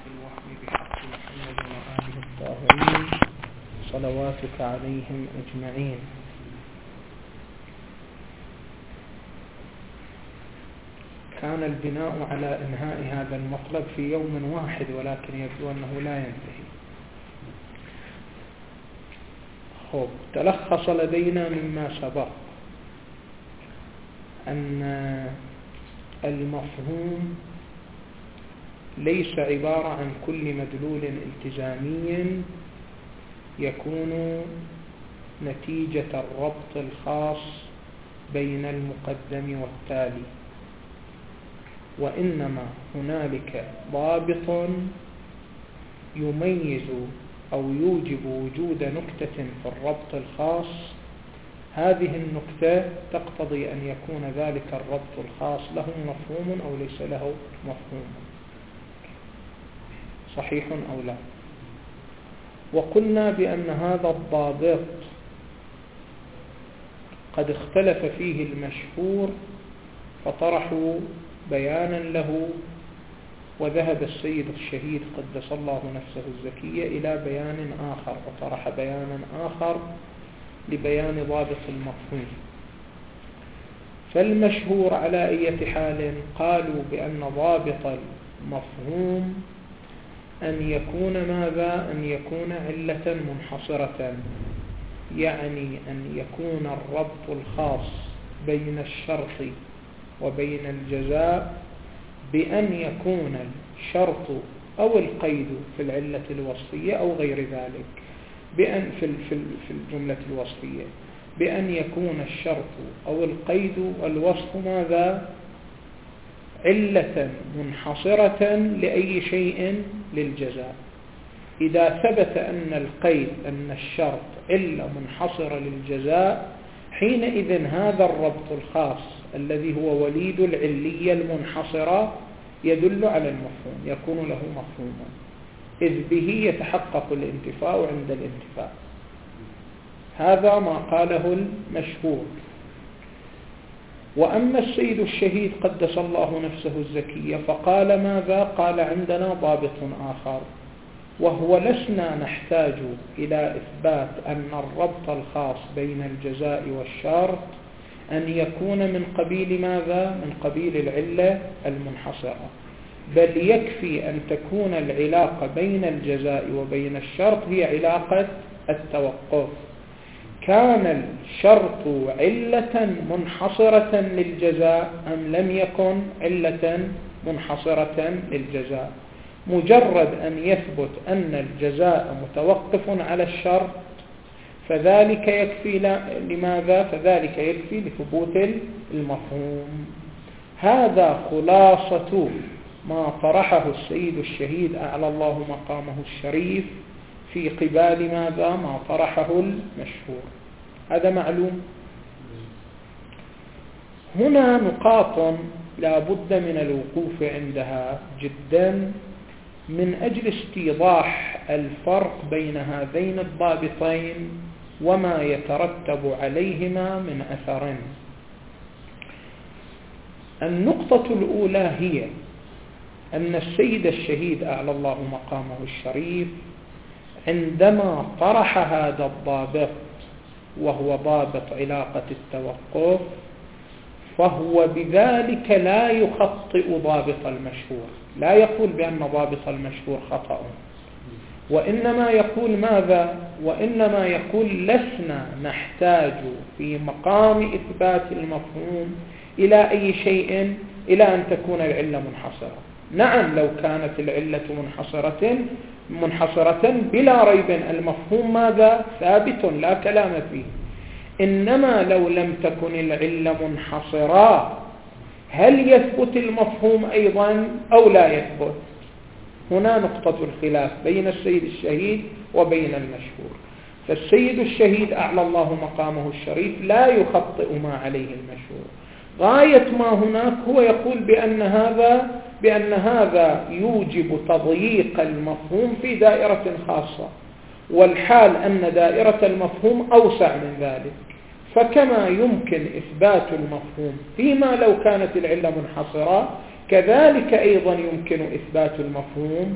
الوهم بحق محمد وآله الطاهرين صلواتك عليهم أجمعين. كان البناء على إنهاء هذا المطلب في يوم واحد، ولكن يبدو أنه لا ينتهي. تلخص لدينا مما سبق أن المفهوم ليس عبارة عن كل مدلول التزامي يكون نتيجة الربط الخاص بين المقدم والتالي، وإنما هنالك ضابط يميز أو يوجب وجود نكتة في الربط الخاص. هذه النكتة تقتضي أن يكون ذلك الربط الخاص له مفهوم أو ليس له مفهوم، صحيح أو لا؟ وقلنا بأن هذا الضابط قد اختلف فيه المشهور فطرحوا بيانا له، وذهب السيد الشهيد قدس الله نفسه الزكية إلى بيان آخر، وطرح بيانا آخر لبيان ضابط المفهوم. فالمشهور على أي حال قالوا بأن ضابط المفهوم أن يكون ماذا؟ أن يكون علة منحصرة، يعني أن يكون الربط الخاص بين الشرط وبين الجزاء بأن يكون الشرط أو القيد في العلة الوصفية أو غير ذلك، بأن في الجملة الوصفية بأن يكون الشرط أو القيد والوصف ماذا؟ علة منحصرة لأي شيء للجزاء. إذا ثبت أن القيد أن الشرط علة منحصرة للجزاء، حينئذ هذا الربط الخاص الذي هو وليد العلية المنحصرة يدل على المفهوم، يكون له مفهوما، إذ به يتحقق الانتفاء عند الانتفاء. هذا ما قاله المشهور. وأما السيد الشهيد قدس الله نفسه الزكية فقال ماذا؟ قال عندنا ضابط آخر، وهو لسنا نحتاج إلى إثبات أن الربط الخاص بين الجزاء والشرط أن يكون من قبيل ماذا؟ من قبيل العلة المنحصرة، بل يكفي أن تكون العلاقة بين الجزاء وبين الشرط هي علاقة التوقف. كان الشرط علة منحصرة للجزاء أم لم يكن علة منحصرة للجزاء؟ مجرد أن يثبت أن الجزاء متوقف على الشرط فذلك يكفي. لماذا؟ فذلك يكفي لثبوت المفهوم. هذا خلاصة ما طرحه السيد الشهيد أعلى الله مقامه الشريف في قبال ماذا؟ ما طرحه المشهور. هذا معلوم. هنا نقاط لا بد من الوقوف عندها جدا من أجل استيضاح الفرق بين هذين الضابطين وما يترتب عليهما من أثر. النقطة الأولى هي أن السيد الشهيد أعلى الله مقامه الشريف عندما طرح هذا الضابط وهو ضابط علاقة التوقف فهو بذلك لا يخطئ ضابط المشهور، لا يقول بأن ضابط المشهور خطأ، وإنما يقول ماذا؟ وإنما يقول لسنا نحتاج في مقام إثبات المفهوم إلى أي شيء إلى أن تكون العلة منحصرة. نعم، لو كانت العلة منحصرة بلا ريب المفهوم ماذا؟ ثابت لا كلام فيه. إنما لو لم تكن العلة منحصرة هل يثبت المفهوم أيضا أو لا يثبت؟ هنا نقطة الخلاف بين السيد الشهيد وبين المشهور. فالسيد الشهيد أعلى الله مقامه الشريف لا يخطئ ما عليه المشهور. غاية ما هناك هو يقول بأن هذا يوجب تضييق المفهوم في دائرة خاصة، والحال أن دائرة المفهوم أوسع من ذلك. فكما يمكن إثبات المفهوم فيما لو كانت العلة منحصرة، كذلك أيضا يمكن إثبات المفهوم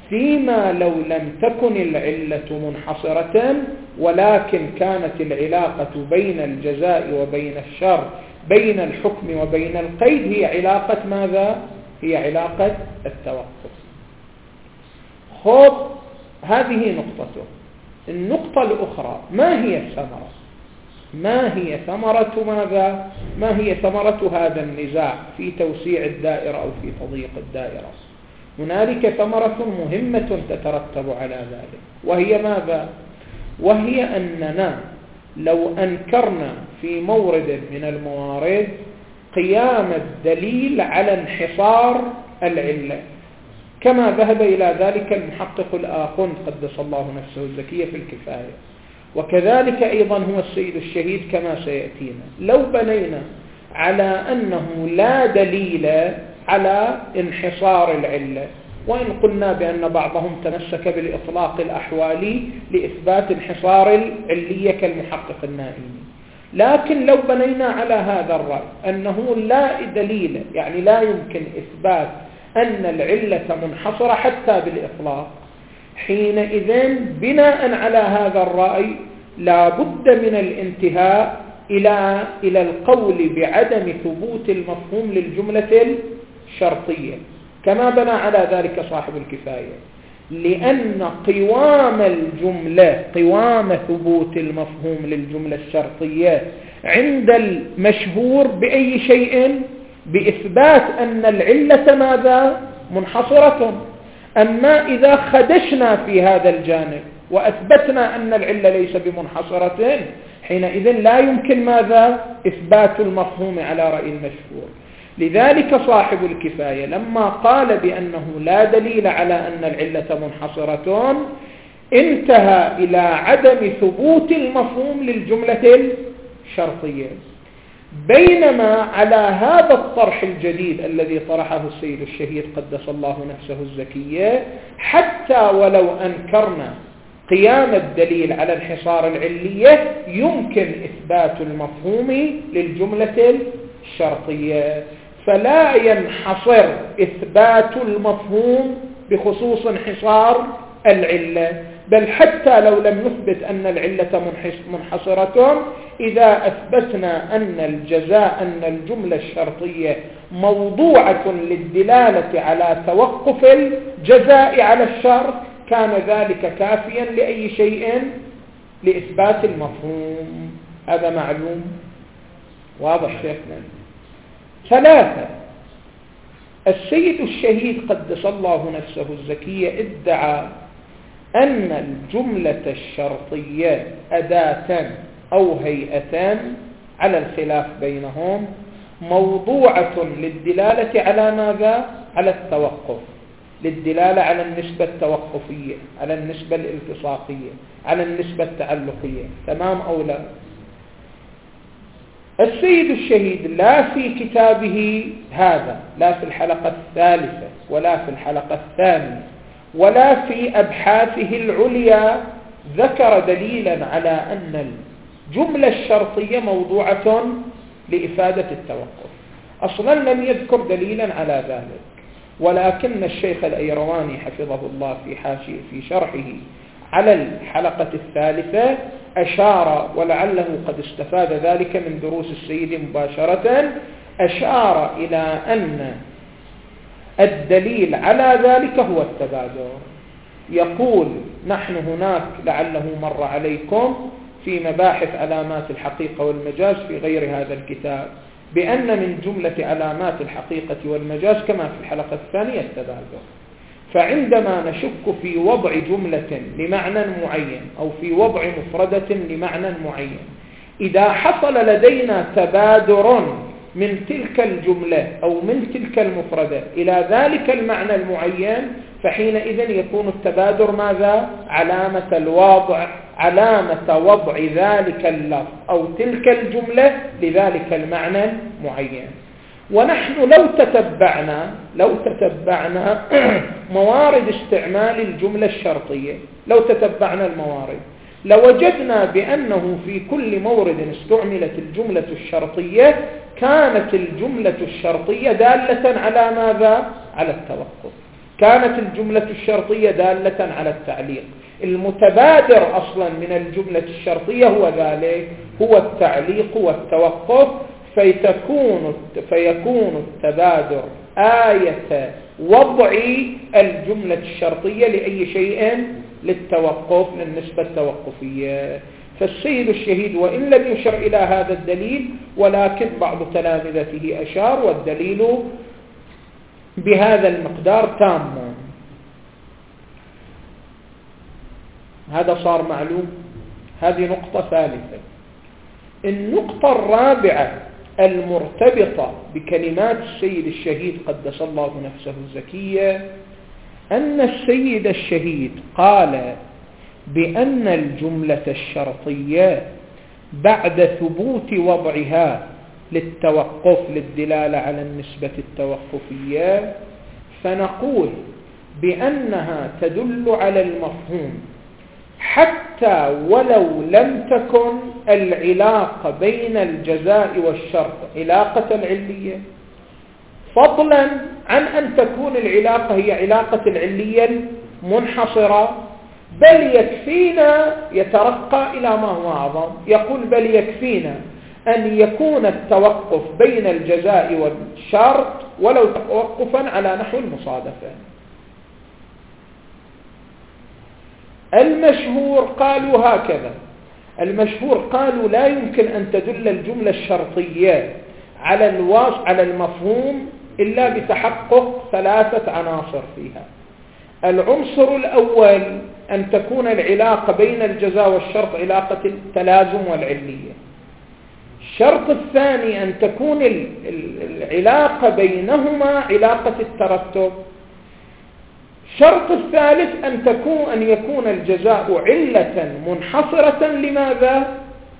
فيما لو لم تكن العلة منحصرة ولكن كانت العلاقة بين الجزاء وبين الشر، بين الحكم وبين القيد، هي علاقة ماذا؟ هي علاقة التوقف. خب، هذه نقطته. النقطة الأخرى، ما هي الثمرة؟ ما هي ثمرة ماذا؟ ما هي ثمرة هذا النزاع في توسيع الدائرة أو في تضييق الدائرة؟ هنالك ثمرة مهمة تترتب على ذلك، وهي ماذا؟ وهي أننا لو أنكرنا في مورد من الموارد قيام الدليل على انحصار العلة، كما ذهب إلى ذلك المحقق الآخوند قدس الله نفسه الزكية في الكفاية، وكذلك أيضا هو السيد الشهيد كما سيأتينا، لو بنينا على أنه لا دليل على انحصار العلة، وإن قلنا بأن بعضهم تمسك بالإطلاق الأحوالي لإثبات انحصار العلية كالمحقق النائمي، لكن لو بنينا على هذا الرأي أنه لا دليل، يعني لا يمكن إثبات أن العلة منحصرة حتى بالإطلاق، حينئذ بناء على هذا الرأي لا بد من الانتهاء إلى القول بعدم ثبوت المفهوم للجملة الشرطية، كما بنى على ذلك صاحب الكفاية، لأن قوام ثبوت المفهوم للجملة الشرطية عند المشهور بأي شيء؟ بإثبات أن العلة ماذا؟ منحصرة. أما إذا خدشنا في هذا الجانب وأثبتنا أن العلة ليس بمنحصرة، حينئذ لا يمكن ماذا؟ إثبات المفهوم على رأي المشهور. لذلك صاحب الكفاية لما قال بأنه لا دليل على أن العلة منحصرة انتهى إلى عدم ثبوت المفهوم للجملة الشرطية، بينما على هذا الطرح الجديد الذي طرحه السيد الشهيد قدس الله نفسه الزكية، حتى ولو أنكرنا قيام الدليل على انحصار العلية يمكن إثبات المفهوم للجملة الشرطية، فلا ينحصر إثبات المفهوم بخصوص انحصار العلة، بل حتى لو لم نثبت أن العلة منحصرة، إذا أثبتنا أن الجملة الشرطية موضوعة للدلالة على توقف الجزاء على الشرط، كان ذلك كافيا لأي شيء؟ لإثبات المفهوم. هذا معلوم واضح شيخنا. 3، السيد الشهيد قدس الله نفسه الزكية ادعى أن الجملة الشرطية أداة أو هيئتان على الخلاف بينهم موضوعة للدلالة على ماذا؟ على التوقف، للدلالة على النسبة التوقفية، على النسبة الالتصاقية، على النسبة التعلقية. تمام أو لا؟ السيد الشهيد لا في كتابه هذا، لا في الحلقة 3 ولا في الحلقة 2 ولا في أبحاثه العليا ذكر دليلا على أن الجملة الشرطية موضوعة لإفادة التوقف، أصلا لم يذكر دليلا على ذلك. ولكن الشيخ الأيرواني حفظه الله في شرحه على الحلقة 3 أشار، ولعله قد استفاد ذلك من دروس السيد مباشرة، أشار إلى أن الدليل على ذلك هو التبادر. يقول: نحن هناك لعله مر عليكم في مباحث علامات الحقيقة والمجاز في غير هذا الكتاب بأن من جملة علامات الحقيقة والمجاز كما في الحلقة 2 التبادر. فعندما نشك في وضع جملة لمعنى معين أو في وضع مفردة لمعنى معين، إذا حصل لدينا تبادر من تلك الجملة أو من تلك المفردة إلى ذلك المعنى المعين، فحينئذ يكون التبادر ماذا؟ علامة وضع ذلك اللفظ أو تلك الجملة لذلك المعنى المعين. ونحن لو تتبعنا موارد استعمال الجملة الشرطية، لو تتبعنا الموارد لوجدنا بأنه في كل مورد استعملت الجملة الشرطية كانت الجملة الشرطية دالة على ماذا؟ على التوقف. كانت الجملة الشرطية دالة على التعليق. المتبادر أصلا من الجملة الشرطية هو ذلك، هو التعليق والتوقف، فيكون التبادر آية وضع الجملة الشرطية لأي شيء؟ للتوقف، للنسبة التوقفية. فالسيد الشهيد وإن لم يشر إلى هذا الدليل ولكن بعض تلامذته أشار، والدليل بهذا المقدار تام. هذا صار معلوم. هذه نقطة ثالثة. النقطة الرابعة المرتبطة بكلمات السيد الشهيد قدس الله نفسه الزكية، أن السيد الشهيد قال بأن الجملة الشرطية بعد ثبوت وضعها للتوقف للدلالة على النسبة التوقفية، فنقول بأنها تدل على المفهوم حتى ولو لم تكن العلاقة بين الجزاء والشرط علاقة العلية، فضلا عن أن تكون العلاقة هي علاقة العلية منحصرة، بل يكفينا، يترقى إلى ما هو أعظم، يقول بل يكفينا أن يكون التوقف بين الجزاء والشرط ولو توقفا على نحو المصادفة. المشهور قالوا هكذا، المشهور قالوا لا يمكن أن تدل الجملة الشرطية على المفهوم إلا بتحقق ثلاثة عناصر فيها. العنصر الأول أن تكون العلاقة بين الجزاء والشرط علاقة التلازم والعلية. الشرط الثاني أن تكون العلاقة بينهما علاقة الترتب. الشرط الثالث أن يكون الجزاء علة منحصرة. لماذا؟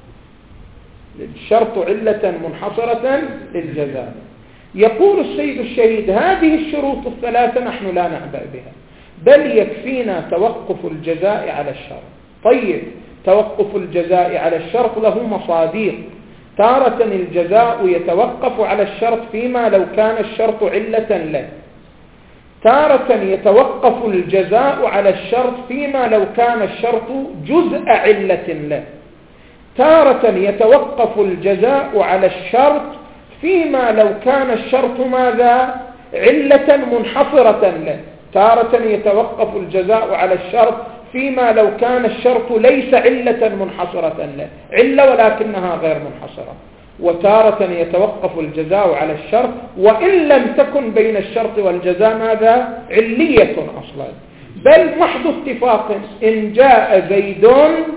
الشرط علة منحصرة للجزاء. يقول السيد الشهيد هذه الشروط الثلاثة نحن لا نعبأ بها، بل يكفينا توقف الجزاء على الشرط. طيب، توقف الجزاء على الشرط له مصادر. تارة الجزاء يتوقف على الشرط فيما لو كان الشرط علة له، تارة يتوقف الجزاء على الشرط فيما لو كان الشرط جزء علة له، تارة يتوقف الجزاء على الشرط فيما لو كان الشرط ماذا؟ علة منحصرة له، تارة يتوقف الجزاء على الشرط فيما لو كان الشرط ليس علة منحصرة له، علة ولكنها غير منحصرة، وتارة يتوقف الجزاء على الشرط وإن لم تكن بين الشرط والجزاء ماذا؟ علية أصلا، بل محض اتفاق إن جاء زيد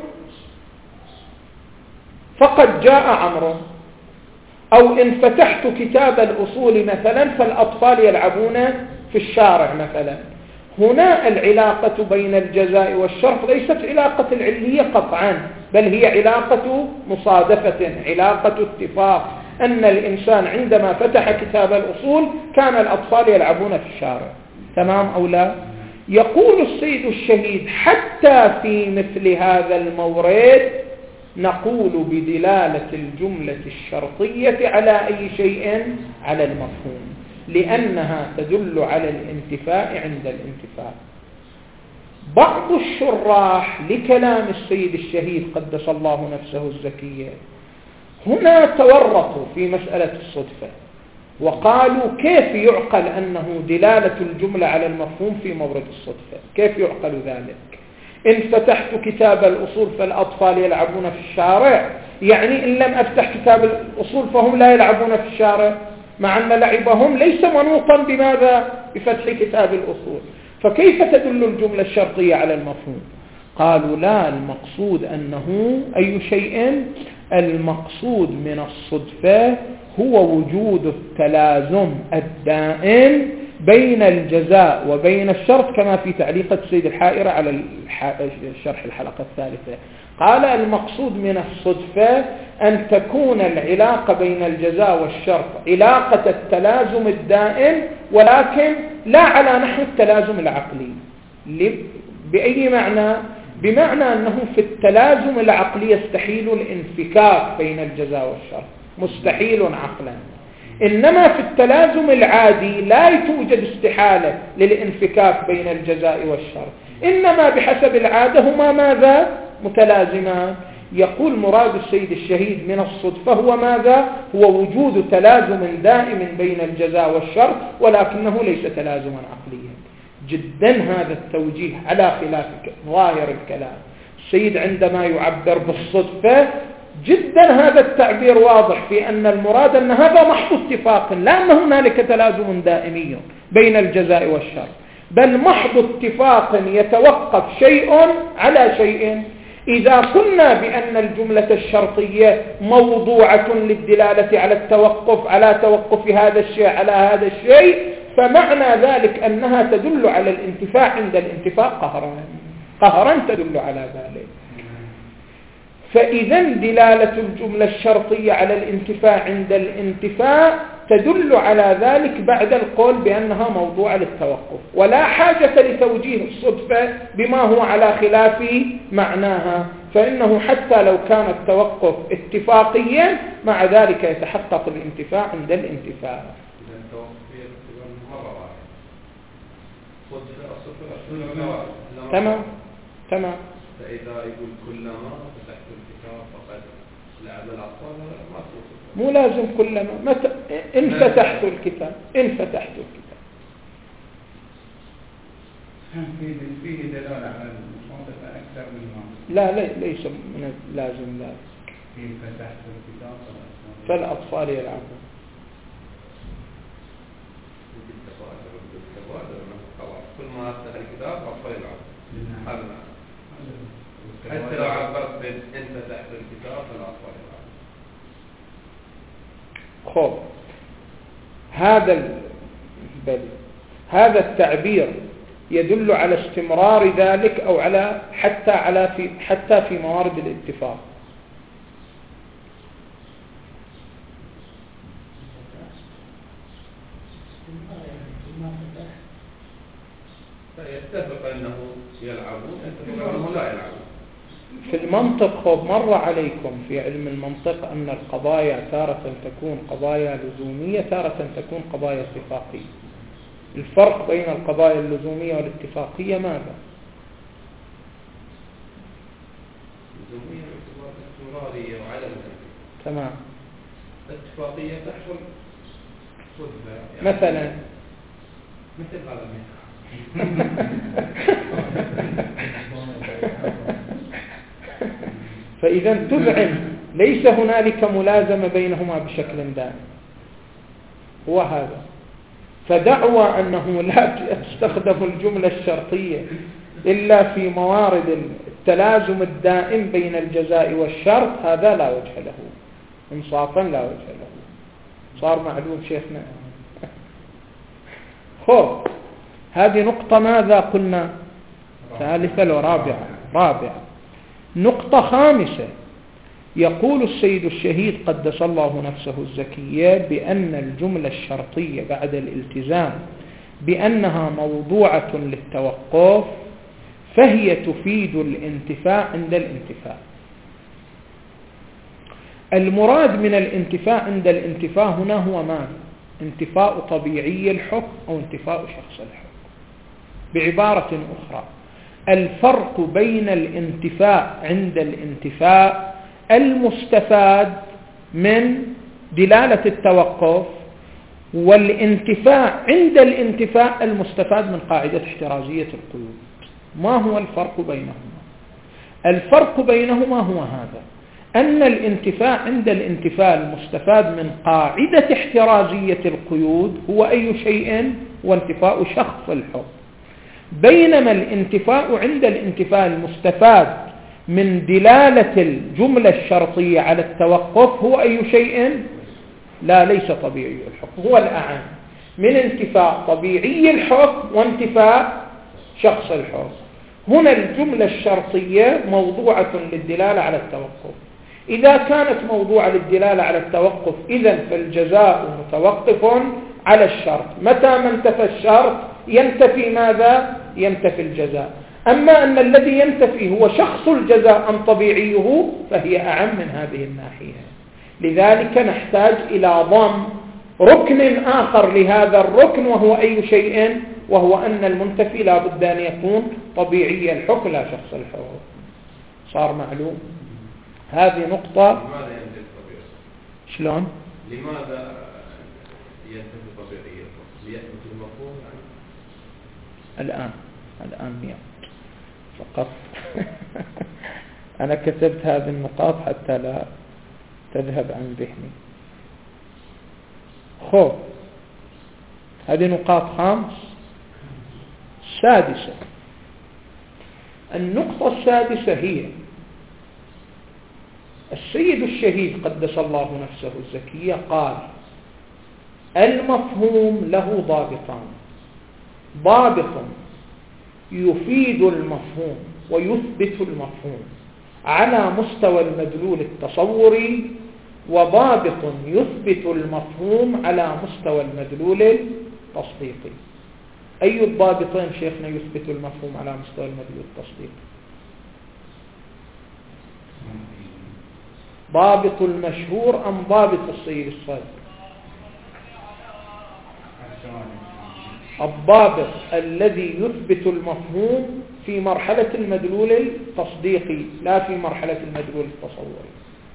فقد جاء عمرو، أو إن فتحت كتاب الأصول مثلا فالأطفال يلعبون في الشارع مثلا. هنا العلاقة بين الجزاء والشرط ليست علاقة العلية قطعا، بل هي علاقة مصادفة، علاقة اتفاق، أن الإنسان عندما فتح كتاب الأصول كان الأطفال يلعبون في الشارع. تمام أو لا؟ يقول السيد الشهيد حتى في مثل هذا المورد نقول بدلالة الجملة الشرطية على أي شيء؟ على المفهوم، لأنها تدل على الانتفاء عند الانتفاء. بعض الشراح لكلام السيد الشهيد قدس الله نفسه الزكية هنا تورطوا في مسألة الصدفة، وقالوا كيف يعقل أنه دلالة الجملة على المفهوم في مورد الصدفة؟ كيف يعقل ذلك؟ إن فتحت كتاب الأصول فالأطفال يلعبون في الشارع، يعني إن لم أفتح كتاب الأصول فهم لا يلعبون في الشارع، مع أن لعبهم ليس منوطا بماذا؟ بفتح كتاب الأصول. فكيف تدل الجملة الشرطية على المفهوم؟ قالوا لا، المقصود أنه أي شيء؟ المقصود من الصدفة هو وجود التلازم الدائم بين الجزاء وبين الشرط، كما في تعليقة السيد الحائرة على شرح الحلقة الثالثة. قال المقصود من الصدفة أن تكون العلاقة بين الجزاء والشرط علاقة التلازم الدائم، ولكن لا على نحو التلازم العقلي. بأي معنى؟ بمعنى أنه في التلازم العقلي يستحيل الانفكاك بين الجزاء والشرط، مستحيل عقلا. إنما في التلازم العادي لا توجد استحالة للانفكاك بين الجزاء والشرط، إنما بحسب العادة هما ماذا؟ متلازمان. يقول مراد السيد الشهيد من الصدفة هو ماذا؟ هو وجود تلازم دائم بين الجزاء والشرط، ولكنه ليس تلازما عقليا. جدا هذا التوجيه على خلاف ظاهر الكلام. السيد عندما يعبر بالصدفة جدا هذا التعبير واضح في أن المراد أن هذا محض اتفاق، لا أن هنالك تلازم دائمي بين الجزاء والشرط، بل محض اتفاق يتوقف شيء على شيء. إذا قلنا بأن الجملة الشرطية موضوعة للدلالة على التوقف، على توقف هذا الشيء على هذا الشيء، فمعنى ذلك أنها تدل على الانتفاع عند الانتفاع قهرا تدل على ذلك. فإذا دلالة الجملة الشرطية على الانتفاع عند الانتفاع تدل على ذلك بعد القول بأنها موضوعة للتوقف، ولا حاجة لتوجيه الصدفة بما هو على خلاف معناها، فإنه حتى لو كان التوقف اتفاقيا مع ذلك يتحقق الانتفاع عند الانتفاع. تمام تمام. فإذا يقول كلما فتحت الكتاب فقد لعب الأطفال مو لازم كلما، متى إن فتحت الكتاب، إن فتحت الكتاب فيه دلالة على المصادفة أكثر من ما. لا ليس من لازم ذلك. إن فتحت الكتاب فالأطفال يلعبون. كل ما أفتح الكتاب أطفال يلعبون. حتى لو عبرت بإن فتحت الكتاب فالأطفال يلعبون. خب هذا التعبير يدل على استمرار ذلك أو على حتى في موارد الاتفاق. يتفق أنه يلعبون، يتفق أنه لا يلعبون. في المنطق خب مر عليكم في علم المنطق أن القضايا تارة تكون قضايا لزومية، تارة تكون قضايا اتفاقية. الفرق بين القضايا اللزومية والاتفاقية ماذا؟ اللزومية باعتبار استمرارية وعدم تمام. الاتفاقية تحصل صدفة، يعني مثلا مثل هذا المثال. فإذا تذعن ليس هنالك ملازمة بينهما بشكل دائم، هو هذا. فدعوى أنه لا تستخدم الجملة الشرطية إلا في موارد التلازم الدائم بين الجزاء والشرط، هذا لا وجه له، انصافا لا وجه له. صار معلوم شيخنا؟ خب هذه نقطة ماذا قلنا؟ ثالثة ورابعة. نقطة خامسة، يقول السيد الشهيد قدس الله نفسه الزكية بأن الجملة الشرطية بعد الالتزام بأنها موضوعة للتوقف فهي تفيد الانتفاع عند الانتفاع. المراد من الانتفاع عند الانتفاع هنا هو ماذا؟ انتفاء طبيعي الحكم أو انتفاء شخص الحكم. بعبارة أخرى، الفرق بين الانتفاع عند الانتفاع المستفاد من دلالة التوقف والانتفاع عند الانتفاع المستفاد من قاعدة احترازية القيود. ما هو الفرق بينهما؟ الفرق بينهما هو هذا، أن الانتفاع عند الانتفاع المستفاد من قاعدة احترازية القيود هو أي شيء؟ وانتفاء شخص الحكم، بينما الانتفاع عند الانتفاع المستفاد من دلالة الجملة الشرطية على التوقف هو أي شيء؟ لا، ليس طبيعي الحكم، هو الأعم من انتفاع طبيعي الحكم وانتفاع شخص الحكم. هنا الجملة الشرطية موضوعة للدلالة على التوقف. إذا كانت موضوعة للدلالة على التوقف إذن فالجزاء متوقف على الشرط. متى ما انتفى الشرط ينتفي ماذا؟ ينتفي الجزاء. أما أن الذي ينتفي هو شخص الجزاء أم طبيعيه فهي أعم من هذه الناحية. لذلك نحتاج إلى ضم ركن آخر لهذا الركن، وهو أي شيء؟ وهو أن المنتفي لا بد أن يكون طبيعي الحكم لا شخص الحكم. صار معلوم؟ هذه نقطة. لماذا ينتفي طبيعي؟ شلون؟ لماذا ينتفي طبيعي الحكم؟ ليثبت المفهوم يعني؟ الآن مئة فقط. أنا كتبت هذه النقاط حتى لا تذهب عن ذهني. خب، هذه نقاط 5. سادسة، النقطة السادسة هي السيد الشهيد قدس الله نفسه الزكية قال المفهوم له ضابطان: ضابط يفيد المفهوم ويثبت المفهوم على مستوى المدلول التصوري، وضابط يثبت المفهوم على مستوى المدلول التصديقي. أي الضابطين شيخنا يثبت المفهوم على مستوى المدلول التصديقي؟ ضابط المشهور أم ضابط السيد الصادق؟ الضابط الذي يثبت المفهوم في مرحلة المدلول التصديقي لا في مرحلة المدلول التصوري.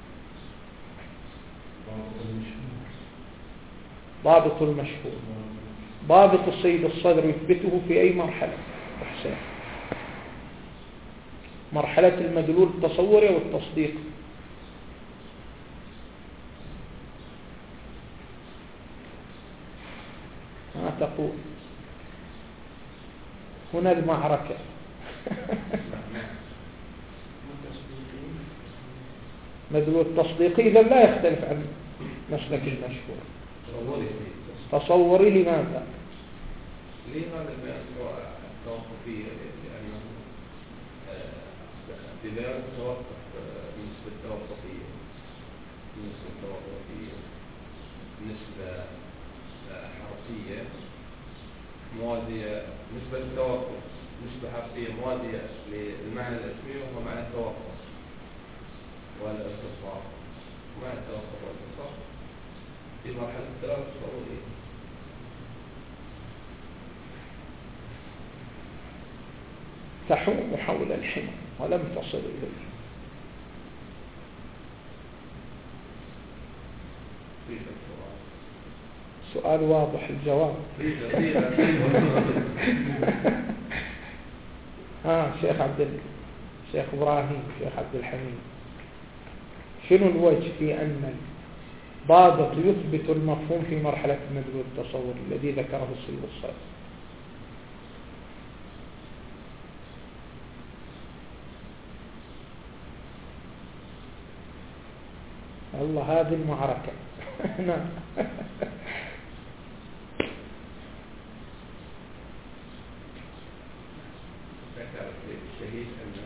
ضابط المشهور. ضابط السيد الصدر يثبته في أي مرحلة؟ أحسن. مرحلة المدلول التصوري والتصديق. ما تقول هنا المعركة. مدلول التصديقي إذا لا يختلف عن مسلك المشهور. تصوري لماذا؟ لماذا التوقفية؟ لأنه دلالة توقف نسبة التوقفية، نسبة حرفية موازية، نسبة التوقف نسبة حرفية موازية للمعنى الاسمي وهو معنى التوقف والارتصاف. معنى التوقف والارتصاف في مرحلة الدلالة التصورية. تحوم حول الحمى ولم تصل إليه. سؤال واضح الجواب. شيخ إبراهيم، شيخ عبد الحميد، شنو الوجه في أن الضابط يثبت المفهوم في مرحلة المدلول التصوري الذي ذكره السيد الصادق؟ الله، هذه المعركة. نعم. ذكر الشهيد أن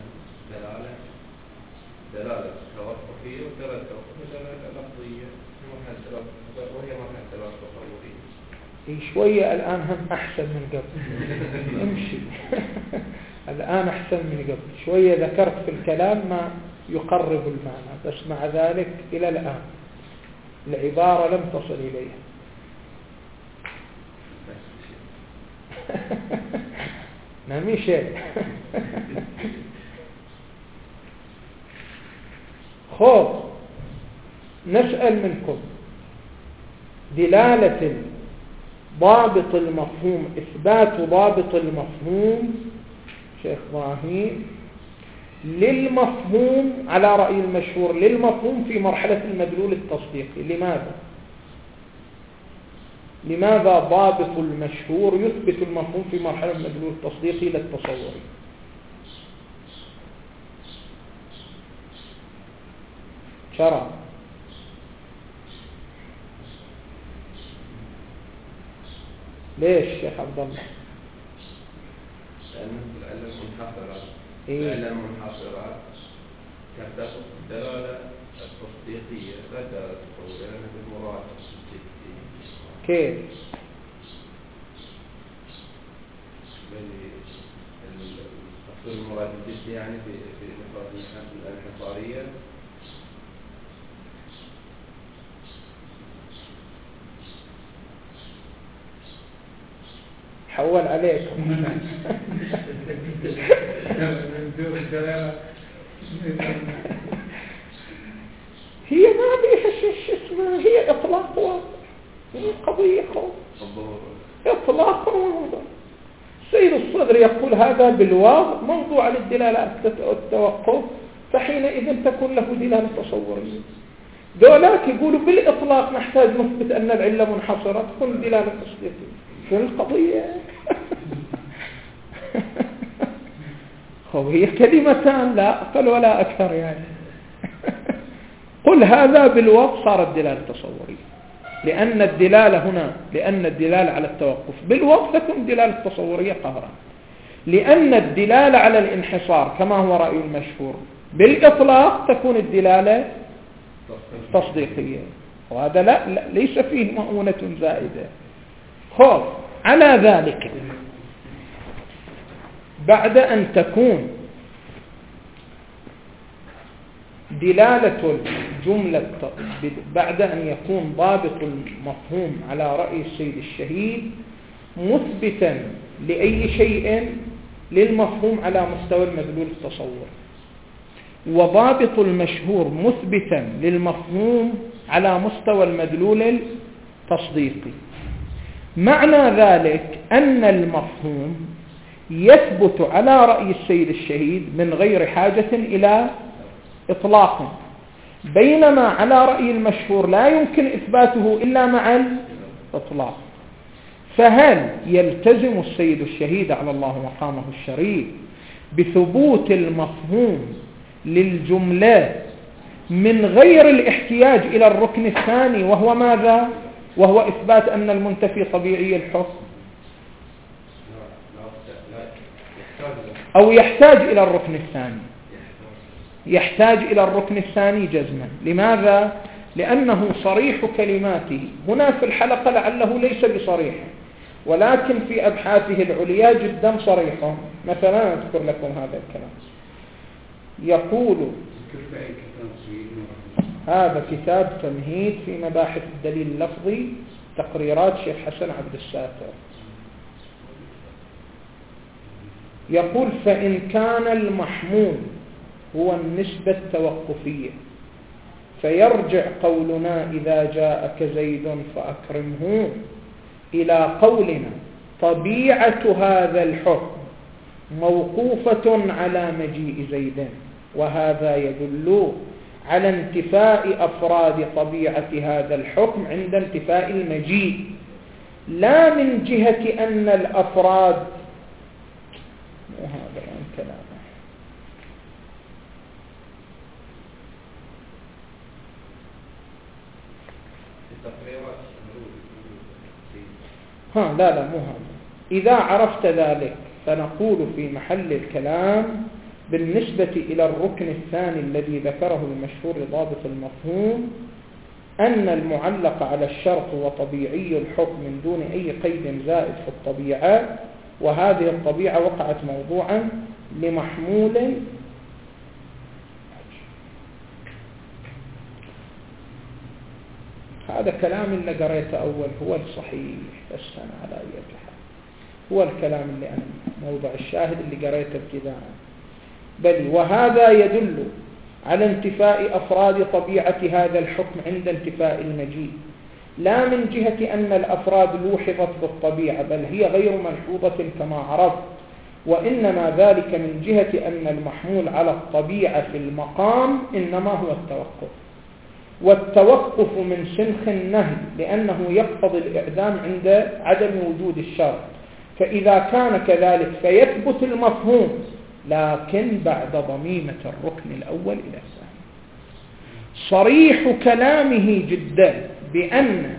دلالة توقفية ودلالة توقفية دلالة لفظية وهي مرحلة دلالة تصورية. شوية الآن هم أحسن من قبل. امشي. الآن أحسن من قبل شوية. ذكرت في الكلام ما يقرب المعنى، بس مع ذلك إلى الآن العبارة لم تصل إليها. نعم شيء. خذ نسأل منكم دلالة ضابط المفهوم، إثبات ضابط المفهوم شيخ إبراهيم للمفهوم على رأي المشهور للمفهوم في مرحلة المدلول التصديقي. لماذا ضابط المشهور يثبت المفهوم في مرحلة المدلول التصديقي للتصوري؟ شرع. ليش شيخ عبد الله؟ لأن العلم منحصرة. إيه؟ العلم منحصرة كتبت الدلالة التصديقية لا دلالة التصورية، لأن بالمراد كيف؟ التصوير المراد الجدي يعني في نقاط الانحصارية. تحول عليكم. هي ما بيها شيء اسمها، هي إطلاق واضح، هي قضية إطلاق واضح. السيد الصدر يقول هذا بالواو موضوع للدلالات التوقف، فحينئذ تكون له دلالة تصورية. دولاك يقولوا بالإطلاق نحتاج نثبت أن العلة منحصرة، تكون دلالة تصديقية. شو القضية؟ هي كلمتان لا أقل ولا أكثر يعني. قل هذا بالوقف صارت دلالة تصورية، لأن الدلالة على التوقف بالوقف تكون دلالة تصورية قهرا، لأن الدلالة على الانحصار كما هو رأي المشهور بالإطلاق تكون الدلالة تصديقية، وهذا لا ليس فيه مؤونة زائدة. خوف على ذلك بعد أن تكون دلالة الجملة، بعد أن يكون ضابط المفهوم على رأي السيد الشهيد مثبتا لأي شيء للمفهوم على مستوى المدلول التصور، وضابط المشهور مثبتا للمفهوم على مستوى المدلول التصديقي، معنى ذلك أن المفهوم يثبت على رأي السيد الشهيد من غير حاجة إلى إطلاق، بينما على رأي المشهور لا يمكن إثباته إلا مع الإطلاق. فهل يلتزم السيد الشهيد على الله مقامه الشريف بثبوت المفهوم للجملة من غير الاحتياج إلى الركن الثاني، وهو ماذا؟ وهو إثبات أن المنتفي طبيعي الحكم، أو يحتاج إلى الركن الثاني؟ يحتاج إلى الركن الثاني جزما. لماذا؟ لأنه صريح كلماته هنا في الحلقة لعله ليس بصريح، ولكن في أبحاثه العليا جدا صريح. مثلا أذكر لكم هذا الكلام، يقول هذا كتاب تمهيد في مباحث الدليل اللفظي، تقريرات شيخ حسن عبد الساتر. يقول فإن كان المحمول هو النسبة التوقفية فيرجع قولنا إذا جاءك زيد فأكرمه إلى قولنا طبيعة هذا الحكم موقوفة على مجيء زيد، وهذا يدل على انتفاء أفراد طبيعة هذا الحكم عند انتفاء المجيء، لا من جهة أن الأفراد، وهذا عن كلامه لا مو هذا. إذا عرفت ذلك فنقول في محل الكلام بالنسبة إلى الركن الثاني الذي ذكره المشهور ضابط المفهوم أن المعلق على الشرط هو طبيعي الحكم من دون أي قيد زائد في الطبيعة، وهذه الطبيعة وقعت موضوعا لمحمول هذا كلام اللي قريته أول هو الصحيح، بس أنا على أي حال هو الكلام اللي أنا موضع الشاهد اللي قريته ابتداء. بل وهذا يدل على انتفاء أفراد طبيعة هذا الحكم عند انتفاء المجيء، لا من جهة أن الأفراد لوحظت بالطبيعة بل هي غير ملحوظة كما عرفت، وإنما ذلك من جهة أن المحمول على الطبيعة في المقام إنما هو التوقف، والتوقف من سنخ النهي لأنه يقتضي الإعدام عند عدم وجود الشرط، فإذا كان كذلك فيثبت المفهوم لكن بعد ضميمة الركن الأول إلى الثاني. صريح كلامه جدا بأن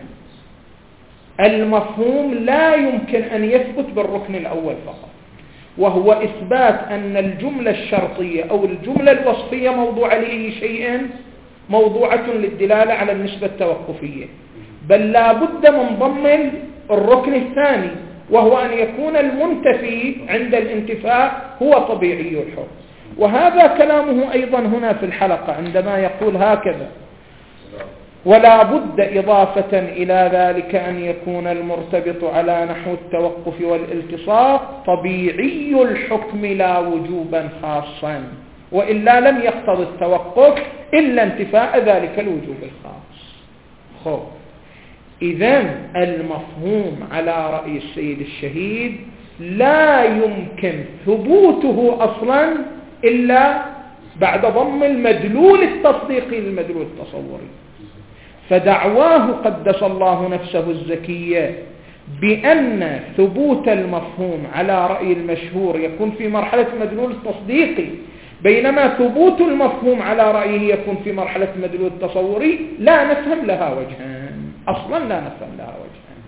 المفهوم لا يمكن أن يثبت بالركن الأول فقط، وهو إثبات أن الجملة الشرطية أو الجملة الوصفية موضوعة لأي شيء موضوعة للدلالة على النسبة التوقفية، بل لا بد من ضم الركن الثاني وهو أن يكون المنتفي عند الانتفاء هو طبيعي الحكم. وهذا كلامه أيضا هنا في الحلقة عندما يقول هكذا ولا بد إضافة إلى ذلك أن يكون المرتبط على نحو التوقف والالتصاق طبيعي الحكم لا وجوبا خاصا، وإلا لم يقتضي التوقف إلا انتفاء ذلك الوجوب الخاص. إذن المفهوم على رأي السيد الشهيد لا يمكن ثبوته أصلا إلا بعد ضم المدلول التصديقي للمدلول التصوري. فدعواه قدس الله نفسه الزكية بأن ثبوت المفهوم على رأي المشهور يكون في مرحلة المدلول التصديقي، بينما ثبوت المفهوم على رأيه يكون في مرحلة المدلول التصوري، لا نفهم لها وجهان، أصلا لا نفهم لها وجهان.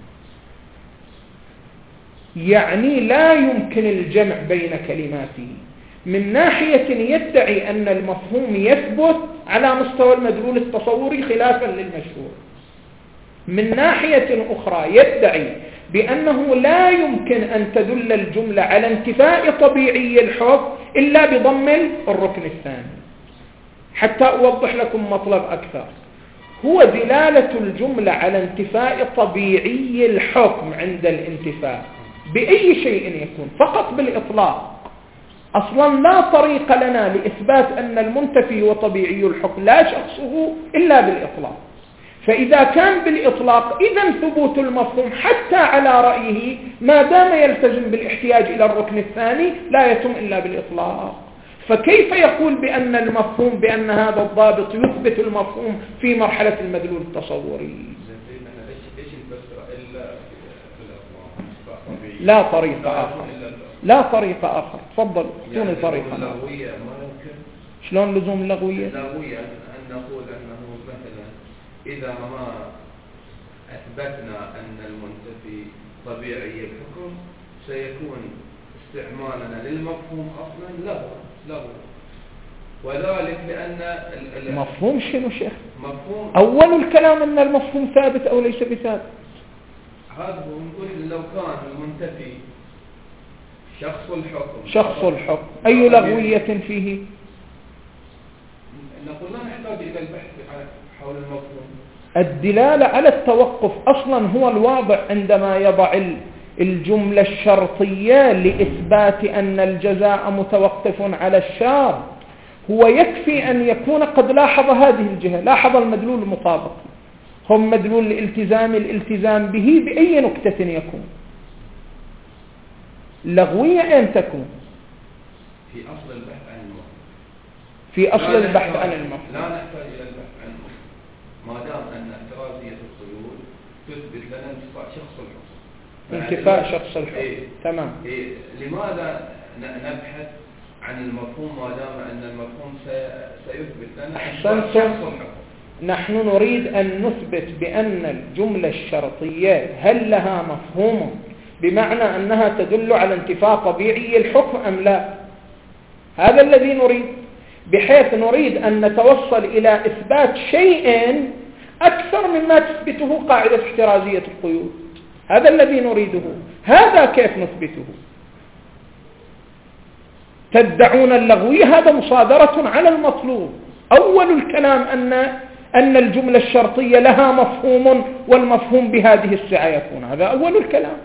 يعني لا يمكن الجمع بين كلماته. من ناحية يدعي أن المفهوم يثبت على مستوى المدلول التصوري خلافا للمشهور، من ناحية أخرى يدعي بأنه لا يمكن أن تدل الجملة على انتفاء طبيعي الحكم إلا بضم الركن الثاني. حتى أوضح لكم مطلب أكثر، هو دلالة الجملة على انتفاء طبيعي الحكم عند الانتفاء بأي شيء يكون، فقط بالإطلاق. أصلا لا طريق لنا لإثبات أن المنتفي هو طبيعي الحكم لا شخصه إلا بالإطلاق. فإذا كان بالإطلاق إذن ثبوت المفهوم حتى على رأيه ما دام يلتزم بالاحتياج إلى الركن الثاني لا يتم إلا بالإطلاق. فكيف يقول بأن المفهوم بأن هذا الضابط يثبت المفهوم في مرحلة المدلول التصوري؟ لا طريق آخر، لا طريق آخر. تفضل اعطوني طريقة. شلون لزوم اللغوية؟ اللغوية أن نقول أنه مثلا إذا ما أثبتنا أن المنتفي طبيعي الحكم سيكون استعمالنا للمفهوم أصلا لغو، وذلك لأن المفهوم شنو شيخ؟ مفهوم أول الكلام أن المفهوم ثابت أو ليس بثابت. هذا نقول لو كان المنتفي شخص الحكم أي لغوية فيه؟ نقول لا نحتاج إلى البحث حول المفهوم. الدلالة على التوقف أصلا هو الواضع عندما يضع الجملة الشرطية لإثبات أن الجزاء متوقف على الشرط. هو يكفي أن يكون قد لاحظ هذه الجهة، لاحظ المدلول المطابق، هم مدلول الالتزام به بأي نكتة يكون. لغوية أين تكون؟ في أصل البحث عن المفهوم. في أصل البحث عن المفهوم لا نحتاج إلى البحث عن المفهوم ما دام أن احترازية القيود تثبت لنا انتفاء شخص الحكم. انتفاء شخص الحكم. تمام. لماذا نبحث عن المفهوم ما دام أن المفهوم سيثبت لنا انتفاء شخص الحكم؟ نحن نريد أن نثبت بأن الجملة الشرطية هل لها مفهوم بمعنى أنها تدل على انتفاء طبيعي الحكم أم لا. هذا الذي نريد، بحيث نريد أن نتوصل إلى إثبات شيء أكثر مما تثبته قاعدة احترازية القيود. هذا الذي نريده. هذا كيف نثبته؟ تدعون اللغوية، هذا مصادرة على المطلوب. أول الكلام أن الجملة الشرطية لها مفهوم والمفهوم بهذه السعة يكون، هذا أول الكلام.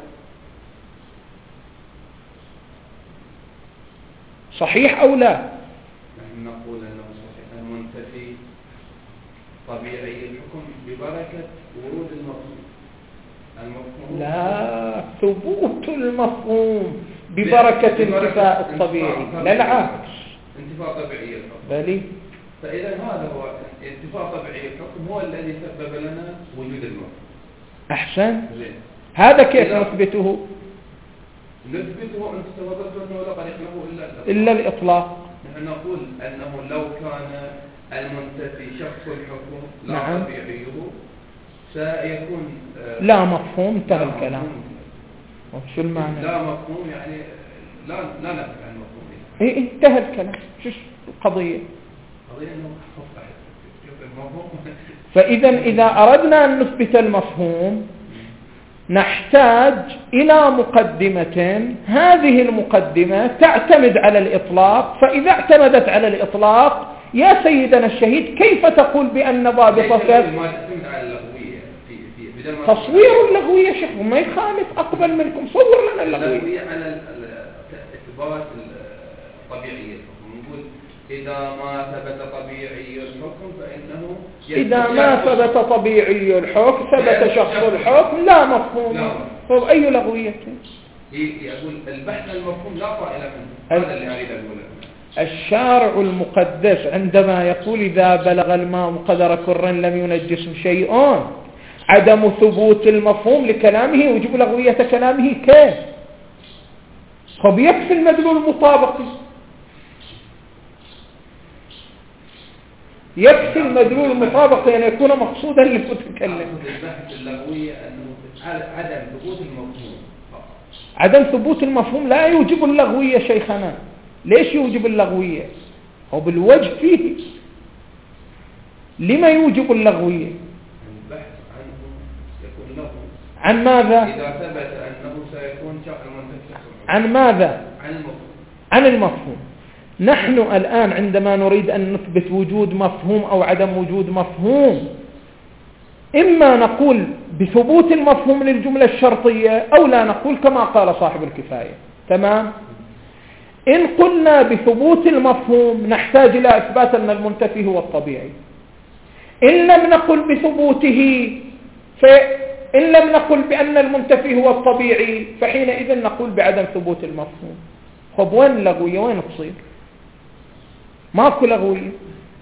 صحيح أو لا؟ نحن نقول أنه صحيح المنتفي طبيعي الحكم ببركة ورود المفهوم. لا، ثبوت المفهوم ببركة انتفاء الطبيعي، لا العكس. انتفاء طبيعي الحكم. بلي. فإذا هذا هو انتفاء طبيعي الحكم هو الذي سبب لنا وجود المفهوم. أحسن. هذا كيف نثبته؟ نثبته أن تتوضأ أنه لا طريق له إلا الإطلاق. نحن نقول أنه لو كان المنتفي شخص الحكم لا نعم. طبيعيه سيكون لا مفهوم. انتهى الكلام. شو المعنى؟ لا مفهوم يعني لا نفهم عن المفهوم. إيه انتهى الكلام. شو القضية؟ قضية أنه المفهوم. فإذا إذا أردنا أن نثبت المفهوم نحتاج إلى مقدمة، هذه المقدمة تعتمد على الإطلاق. فإذا اعتمدت على الإطلاق يا سيدنا الشهيد كيف تقول بأن ضابطك تصوير اللغوية شيخ ما يخالف، أقبل منكم صور لنا اللغوية على إثبات طبيعية. نقول إذا ما ثبت طبيعي الحكم فإنه إذا ما ثبت طبيعي الحكم ثبت شخص الحكم لا مفهوم. طيب أي لغوية؟ يقول البحث المفهوم لا طائل منه. هذا اللي أريد أقوله. الشارع المقدس عندما يقول إذا بلغ الماء قدر كر لم ينجسه شيء، عدم ثبوت المفهوم لكلامه وجب لغوية كلامه كيف؟ طب يكفي المدلول المطابقي، يكفي المدلول المطابقي أن يكون مقصودا للمتكلم. البحث اللغوية أنه عدم ثبوت المفهوم. عدم ثبوت المفهوم لا يوجب اللغوية شيخنا. ليش يوجب اللغوية؟ أو بالوجه فيه. لما يوجب اللغوية؟ البحث عنه يكون لغو. عن ماذا؟ إذا ثبت أنه سيكون عن ماذا؟ عن المفهوم. عن المفهوم. نحن الآن عندما نريد أن نثبت وجود مفهوم أو عدم وجود مفهوم، إما نقول بثبوت المفهوم للجملة الشرطية أو لا نقول كما قال صاحب الكفاية. تمام؟ إن قلنا بثبوت المفهوم نحتاج إلى إثبات أن المنتفي هو الطبيعي. إن لم نقل بثبوته إن لم نقل بأن المنتفي هو الطبيعي فحينئذ نقول بعدم ثبوت المفهوم. خب وين اللغوية؟ وين تصير؟ ماكو لغوية.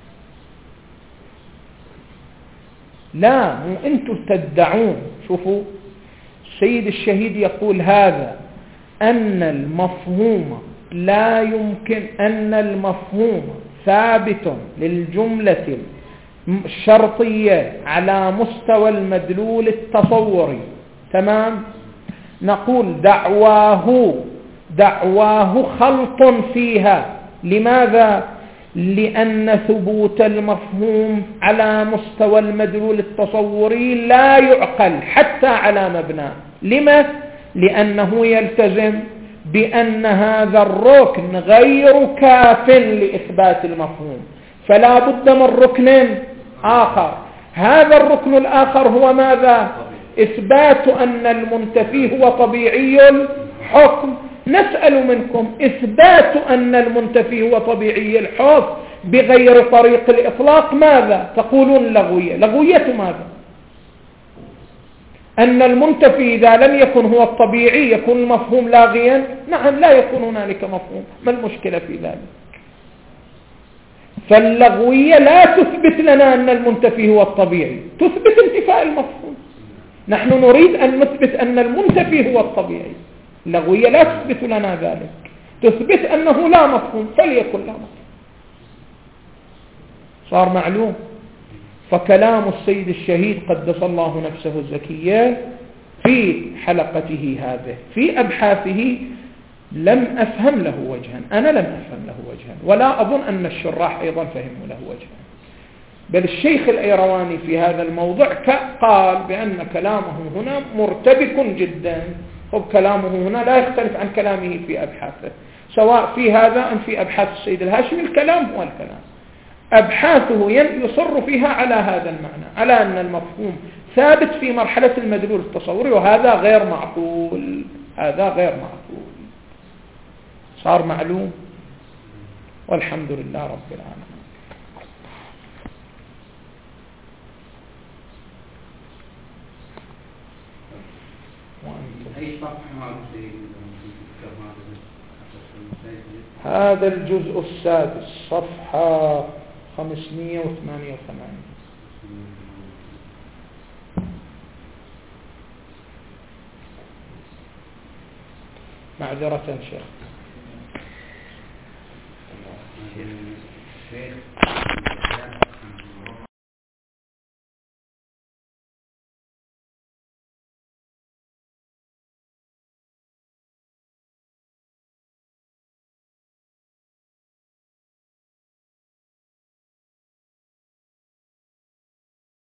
لا، مو أنتم تدعون. شوفوا السيد الشهيد يقول هذا أن المفهوم لا يمكن، أن المفهوم ثابت للجملة الشرطية على مستوى المدلول التصوري. تمام؟ نقول دعواه خلط فيها. لماذا؟ لأن ثبوت المفهوم على مستوى المدلول التصوري لا يعقل حتى على مبناه. لما؟ لأنه يلتزم بأن هذا الركن غير كاف لإثبات المفهوم، فلا بد من ركن آخر. هذا الركن الآخر هو ماذا؟ إثبات أن المنتفي هو طبيعي الحكم. نسأل منكم إثبات أن المنتفي هو طبيعي الحكم بغير طريق الإطلاق ماذا؟ تقولون لغوية. لغوية ماذا؟ أن المنتفي إذا لم يكن هو الطبيعي يكون المفهوم لاغيا؟ نعم، لا يكون هنالك مفهوم. ما المشكلة في ذلك؟ فاللغوية لا تثبت لنا أن المنتفي هو الطبيعي، تثبت انتفاء المفهوم. نحن نريد أن نثبت أن المنتفي هو الطبيعي. اللغوية لا تثبت لنا ذلك، تثبت أنه لا مفهوم فليكن لا مفهوم. صار معلوم؟ فكلام السيد الشهيد قدس الله نفسه الزكية في حلقته هذه في أبحاثه لم أفهم له وجها. أنا لم أفهم له وجها، ولا أظن أن الشراح أيضا فهموا له وجها. بل الشيخ الأيرواني في هذا الموضوع قال بأن كلامه هنا مرتبك جدا. كلامه هنا لا يختلف عن كلامه في أبحاثه، سواء في هذا أم في أبحاث السيد الهاشمي. الكلام هو الكلام. أبحاثه يصر فيها على هذا المعنى، على أن المفهوم ثابت في مرحلة المدلول التصوري، وهذا غير معقول. هذا غير معقول. صار معلوم؟ والحمد لله رب العالمين. هذا الجزء السادس صفحة 588. معذرة شيخ.